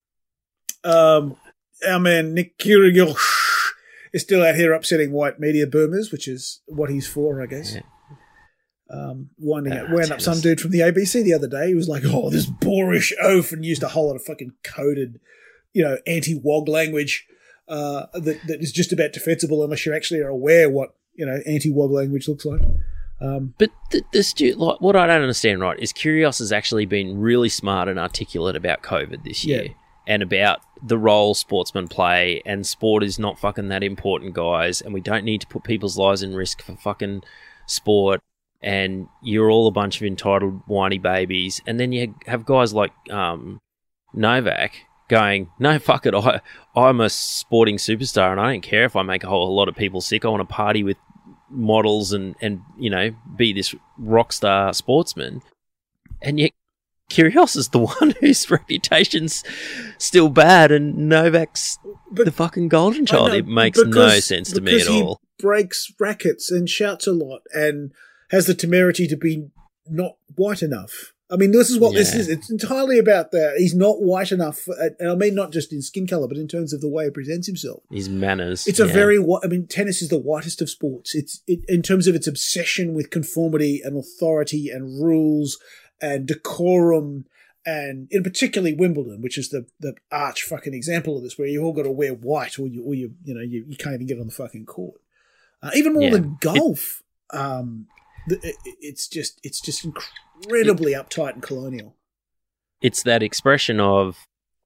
Um, our man Nick Kyrgios is still out here upsetting white media boomers, which is what he's for, I guess. Yeah. Um, winding Ah, up, wound up tennis. some dude from the A B C the other day. He was like, "Oh, this boorish oaf," and used a whole lot of fucking coded, you know, anti-wog language uh, that that is just about defensible unless you actually are aware what you know anti-wog language looks like. Um, But the, the stu- like, what I don't understand, right, is Kyrgios has actually been really smart and articulate about COVID this year. Yeah. And about the role sportsmen play, and sport is not fucking that important, guys, and we don't need to put people's lives in risk for fucking sport, and you're all a bunch of entitled whiny babies. And then you have guys like um, Novak going, no, fuck it, I, I'm a sporting superstar, and I don't care if I make a whole a lot of people sick. I want to party with models and, and, you know, be this rock star sportsman. And yet Kyrgios is the one whose reputation's still bad, and Novak's But- the fucking golden child. I know, It makes no because- sense to me because at he all. breaks rackets and shouts a lot and has the temerity to be not white enough. I mean, this is what this Yeah. is. It's entirely about that. He's not white enough, and I mean not just in skin color, but in terms of the way he presents himself. His manners. It's a yeah. very, whi- I mean, tennis is the whitest of sports. It's it, in terms of its obsession with conformity and authority and rules and decorum, and in particularly Wimbledon, which is the the arch fucking example of this, where you all got to wear white, or you or you you know you, you can't even get on the fucking court. Uh, even more Yeah. than golf, um, the, it, it's just it's just incredibly uptight and colonial. It's that expression of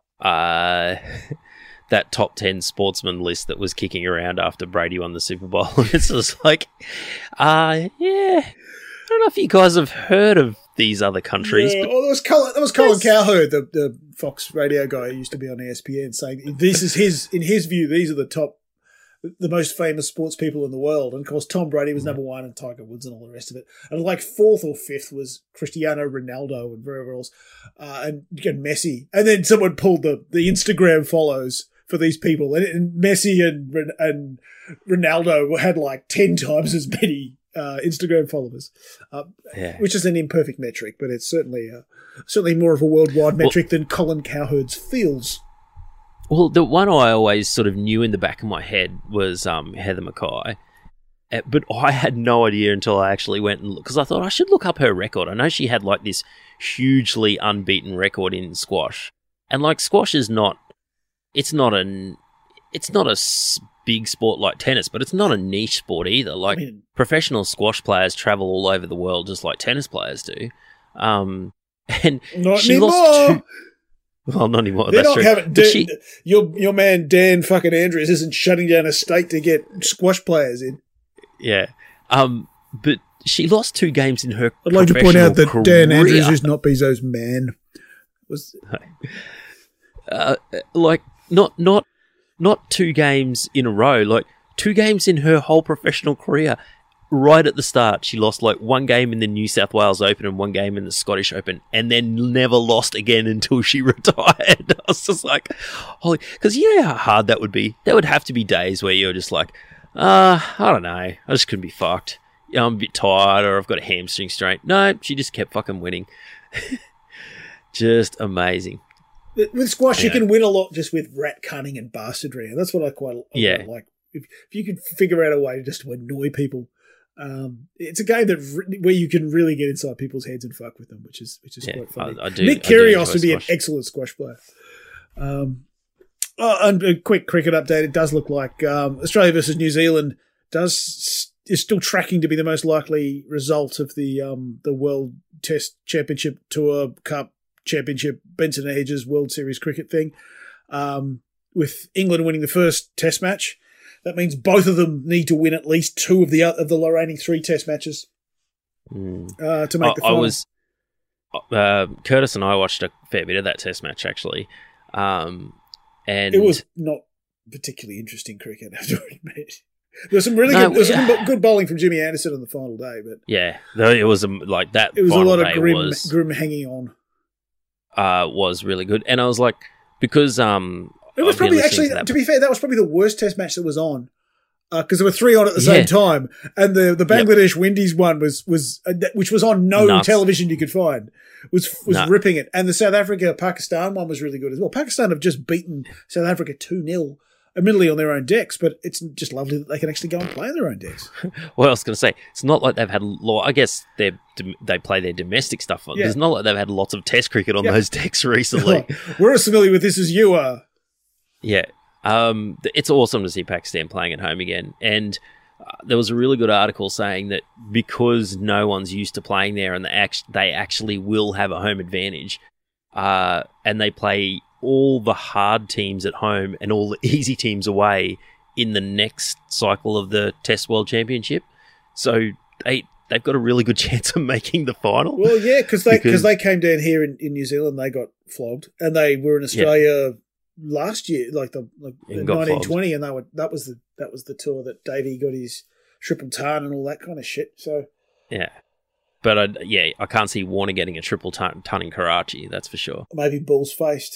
uh, that top ten sportsman list that was kicking around after Brady won the Super Bowl. It's just like, uh, yeah, I don't know if you guys have heard of these other countries. Yeah, But oh, that was Colin, that was Colin Yes. Cowherd, the, the Fox radio guy who used to be on E S P N, saying this is his, in his view, these are the top, the most famous sports people in the world. And of course, Tom Brady was number one, and Tiger Woods and all the rest of it. And like fourth or fifth was Cristiano Ronaldo and wherever else, uh, and, and Messi. And then someone pulled the, the Instagram follows for these people, and, and Messi and and Ronaldo had like ten times as many uh, Instagram followers, uh, Yeah. which is an imperfect metric, but it's certainly uh, certainly more of a worldwide metric than Colin Cowherd's feels. Well, the one I always sort of knew in the back of my head was um, Heather Mackay, Uh, but I had no idea until I actually went and looked, because I thought I should look up her record. I know she had like this hugely unbeaten record in squash, and like squash is not, it's not an, it's not a s- big sport like tennis, but it's not a niche sport either. Like I mean- professional squash players travel all over the world just like tennis players do. Um, and Not she anymore. lost two. Well, not anymore. They're That's not true. having But Dan, she- your your man Dan fucking Andrews isn't shutting down a state to get squash players in. Yeah. Um, but she lost two games in her I'd like to point out that professional Dan career. Andrews is not Bezos' man. Was Uh, like, not, not, not two games in a row, like two games in her whole professional career. Right at the start, she lost like one game in the New South Wales Open and one game in the Scottish Open, and then never lost again until she retired. I was just like, holy, because you know how hard that would be? There would have to be days where you're just like, uh, I don't know, I just couldn't be fucked. You know, I'm a bit tired, or I've got a hamstring strain. No, she just kept fucking winning. Just amazing. with squash, you Yeah. can win a lot just with rat cunning and bastardry, and that's what I quite, I Yeah. quite like. If, if you could figure out a way just to annoy people, um, it's a game that re- where you can really get inside people's heads and fuck with them, which is which is Yeah, quite funny. I- I do- Nick I do Kyrgios enjoy would be an squash. excellent squash player. Um, oh, and a quick cricket update. It does look like um, Australia versus New Zealand does is still tracking to be the most likely result of the um, the World Test Championship Tour Cup Championship Benson Hedges World Series cricket thing. Um, with England winning the first Test match, that means both of them need to win at least two of the of the remaining three Test matches Mm. uh, to make I, the I final. was uh, Curtis and I watched a fair bit of that Test match actually, um, and It was not particularly interesting cricket, I have to admit. There was some really No, good, there was some we- good- good bowling from Jimmy Anderson on the final day, but yeah, though it was um, like that. it was a final lot of day grim, was grim hanging on. uh, was really good, and I was like, because um, It was I've been probably listening actually, to that- to be fair, that was probably the worst Test match that was on. Because there were three on at the same Yeah. time, and the, the Bangladesh Windies one was was uh, that- which was on no Nuts. television you could find was was No. ripping it, and the South Africa Pakistan one was really good as well. Pakistan have just beaten South Africa two nil, admittedly on their own decks, but it's just lovely that they can actually go and play on their own decks. What I was going to say, it's not like they've had law. I guess they they play their domestic stuff on. Yeah. It's not like they've had lots of Test cricket on Yeah. those decks recently. We're as familiar with this as you are. Yeah. Um, th- it's awesome to see Pakistan playing at home again. And uh, there was a really good article saying that because no one's used to playing there and they, act- they actually will have a home advantage, uh, and they play all the hard teams at home and all the easy teams away in the next cycle of the Test World Championship. So they, they've got a really good chance of making the final. Well, yeah, cause they, Because- because they came down here in, in New Zealand, they got flogged, and they were in Australia last year, like the like And got nineteen twenty, and they were that was the that was the tour that Davey got his triple ton and all that kind of shit. So Yeah. But I, yeah, I can't see Warner getting a triple ton, ton in Karachi, that's for sure. maybe balls faced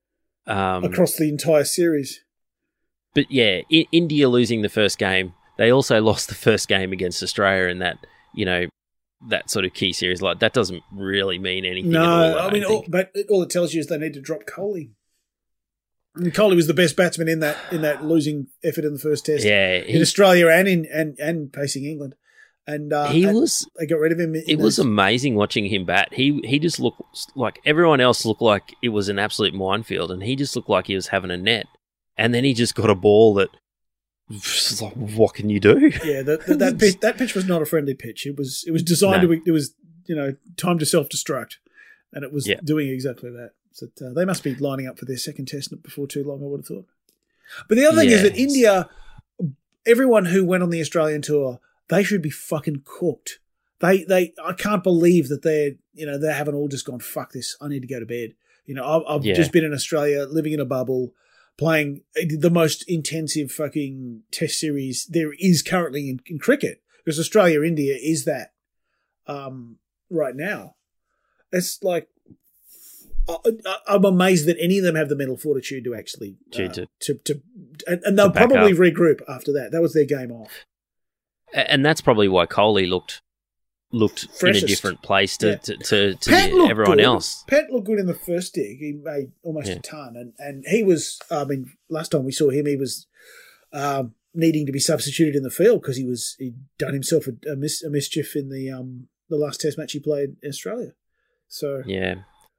Um, across the entire series. But yeah, I- India losing the first game, they also lost the first game against Australia in that, you know, that sort of key series, like that doesn't really mean anything. No, at all, I, I mean, don't all, think. but it- all it tells you is they need to drop Kohli. And Kohli was the best batsman in that in that losing effort in the first test yeah, in he, Australia and in and, and facing England. And uh, he and was. they got rid of him. in It was those- amazing watching him bat. He he just looked like everyone else looked like it was an absolute minefield, and he just looked like he was having a net. And then he just got a ball that, just like, what can you do? yeah. The, the, that pitch, that pitch was not a friendly pitch. It was it was designed No. to. It was you know timed to self destruct, and it was Yeah. doing exactly that. So uh, they must be lining up for their second test before too long, I would have thought. But the other thing is Yeah. that India, everyone who went on the Australian tour, they should be fucking cooked. They, they, I can't believe that they're, you know, they haven't all just gone, fuck this, I need to go to bed. You know, I've, I've Yeah. just been in Australia, living in a bubble, playing the most intensive fucking test series there is currently in, in cricket. Because Australia, India is that um, right now. It's like, I, I- I'm amazed that any of them have the mental fortitude to actually uh, To- to, to, and, and they'll to back probably up. regroup after that. That was their game off. A- And that's probably why Kohli looked looked Freshest. in a different place to Yeah. to, to, to Pat the- looked everyone good. else. Pat looked good in the first dig. He made almost Yeah. a ton, and and he was. I mean, last time we saw him, he was um, needing to be substituted in the field because he was he'd done himself a, a, mis, a mischief in the um the last Test match he played in Australia. So Yeah.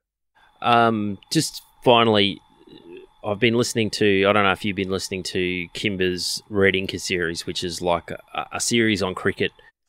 Um. Just finally, I've been listening to. I don't know if you've been listening to Kimber's Red Inca series, which is like a, a series on cricket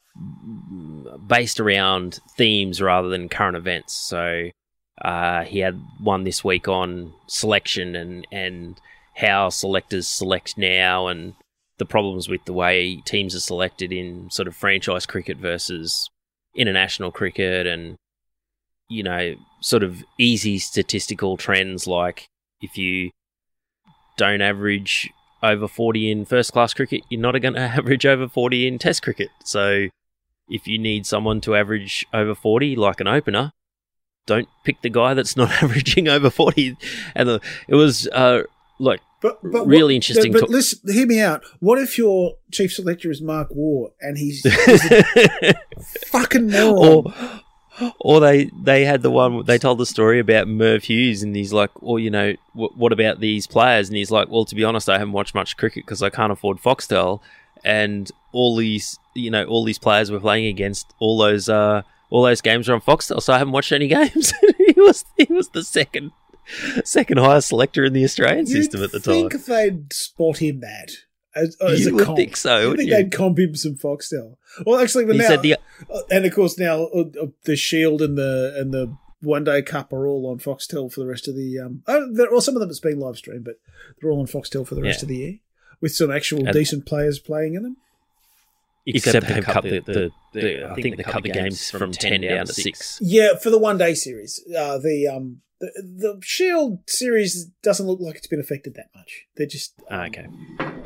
based around themes rather than current events. So uh, he had one this week on selection and and how selectors select now and the problems with the way teams are selected in sort of franchise cricket versus international cricket, and you know, sort of easy statistical trends like if you don't average over forty in first class cricket, you're not going to average over forty in test cricket. So if you need someone to average over forty, like an opener, don't pick the guy that's not averaging over forty. And the, it was, uh, like, But, but Really what- interesting But, but to- listen, hear me out. What if your chief selector is Mark Waugh and he's, he's a fucking moron? or or they they had the one they told the story about Merv Hughes, and he's like, well, you know, w- what about these players? And he's like, well, to be honest, I haven't watched much cricket because I can't afford Foxtel, and all these, you know, all these players we're playing against, all those uh, all those games are on Foxtel, so I haven't watched any games. he was he was the second second highest selector in the Australian You'd system at the time. think they'd spot him that as, as You a would comp. think so, You wouldn't think you? they'd comp him some Foxtel? Well, actually, but He now, said the uh, and of course now uh, uh, the Shield and the and the One Day Cup are all on Foxtel for the rest of the um. Oh, they're- well, some of them it's been live streamed, but they're all on Foxtel for the rest Yeah. of the year with some actual And- decent players playing in them. except they've cut the, the, the I think they cut the games from ten down to six. Yeah, for the one day series, uh, the um the, the Shield series doesn't look like it's been affected that much. They're just um, Ah, okay.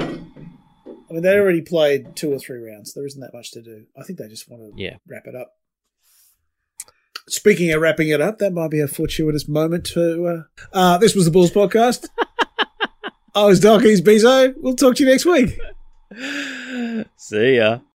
I mean, they already played two or three rounds. There isn't that much to do. I think they just want to Yeah. wrap it up. Speaking of wrapping it up, that might be a fortuitous moment to. Uh, uh, this was the Bulls Podcast. I was Doc, he's Bezo. We'll talk to you next week. See ya.